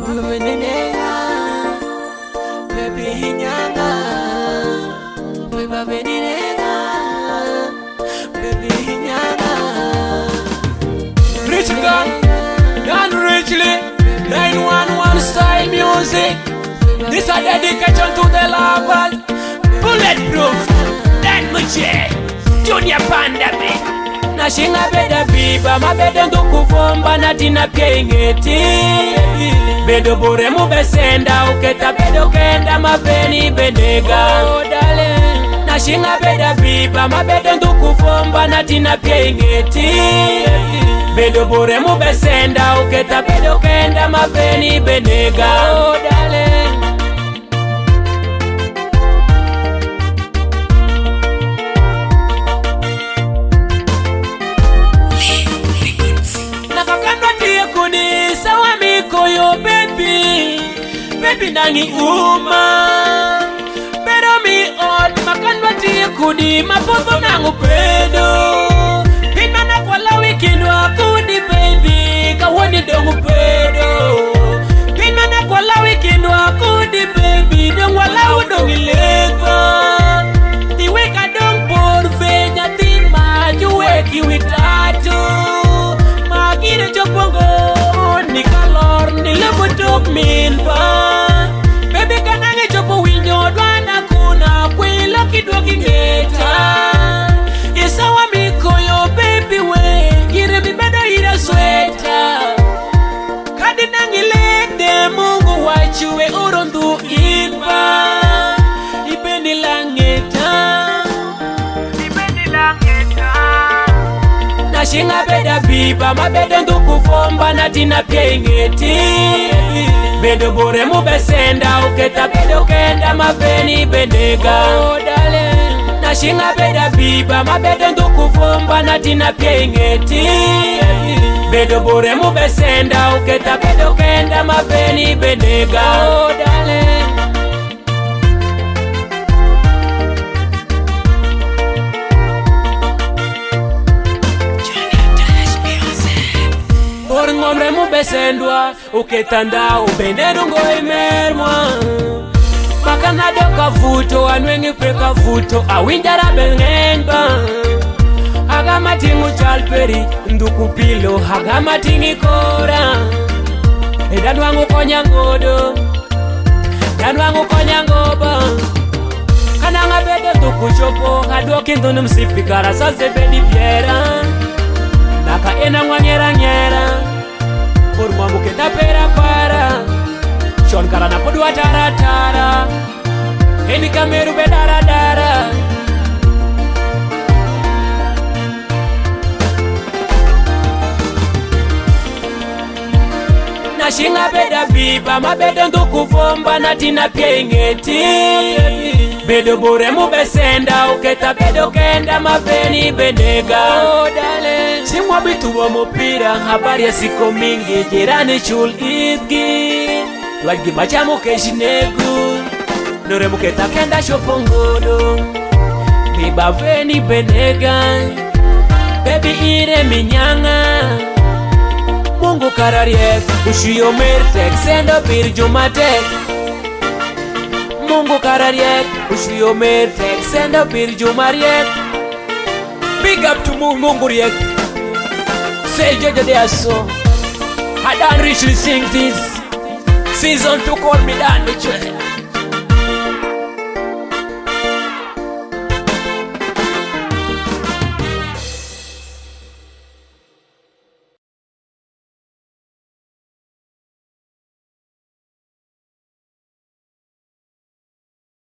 Benenega, baby nyanga, benenega, baby nyanga. Rich gun, done richly, 911 style music. This a dedication to the lovers. Bulletproof, that much, Junior Pandemic. Nashinga beda biba, mabeda ndukuvomba na tina pengeti. Bedo bore mubesenda, uketa bedo kenda maveni benega. Nashinga beda biba, mabeda ndukuvomba na tina pengeti. Bedo bore mubesenda, uketa bedo kenda maveni benega. Yo baby nangi uma pero mi od makanwa tie kudi mapoto nangu pedo himana kwa la weekend wa kudi baby kawoni dongu pedo himana kwa la weekend wa kudi baby dongu wala udongi lego tiweka dong por venya tima juweki witatu magire chopongo nikalor nilebutuk milpa baby kanange chopo winyo dwana kuna kwila kidwoki ngeta isawa mikoyo baby we gire bibedo ira sweta kadi nangilede mungu wachuwe urondu inba ibendi langeta Nashinga beda biba, mabeda ndukuvomba na tina pengeti. Bedo bore mubesenda, uketa bedo kenda maveni benega. Nashinga beda biba, mabeda ndukuvomba na tina pengeti. Bedo bore mubesenda, uketa bedo kenda maveni benega. Ngomre mubesendwa uketanda ubenderu ngoi mermwa makana doka vuto anwengi preka vuto awinjara bengenba agama tingu chalperi nduku pilo agama tingi kora edanwangu konya ngodo danwangu konya ngoba kana ngabedo nduku chopo adoki ndunu msipikara sase bedi piera naka ena ngwanyera nyera por mamu que ta pera para chon karana podwa tara tara eni kameru be dara dara Nashinga beda biba mabeda ndukuvomba na tina pengeti bedo bore mubesenda uketa bedo kenda maveni benega Simwa bitu wa mopira habari ya siko mingi jirani chul idgi Lagi bacha mukeshi negu Nore muketa kenda shopongodo Biba veni benega Baby ire minyanga Mungu karariek Ushiyo mertek Sendo bir jumatek Mungu karariek Ushiyo mertek Sendo bir jumariek Big up to Mungu riek Say Jojo de Aso I done richly sing this Season 2 call me down the train